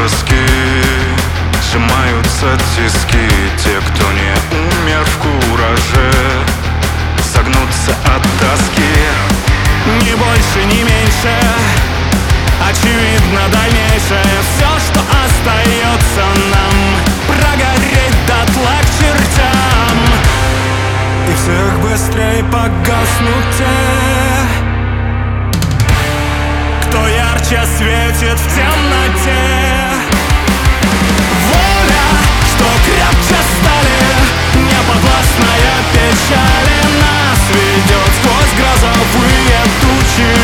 тоски сжимаются тиски. Те, кто не умер в кураже, согнутся от тоски. Ни больше, ни меньше, очевидно дальнейшее. Все, что остается нам, прогореть дотла к чертям. И всех быстрей погаснут те, кто ярче светит в темноте. Воля, что крепче стали, неподвластная печали, нас ведет сквозь грозовые тучи.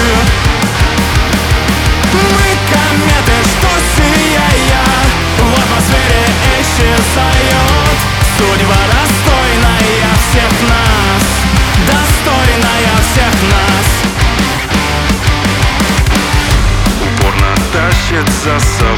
Мы кометы, что сияя в атмосфере исчезает. Судьба достойная всех нас, достойная всех нас. Упорно тащит за собой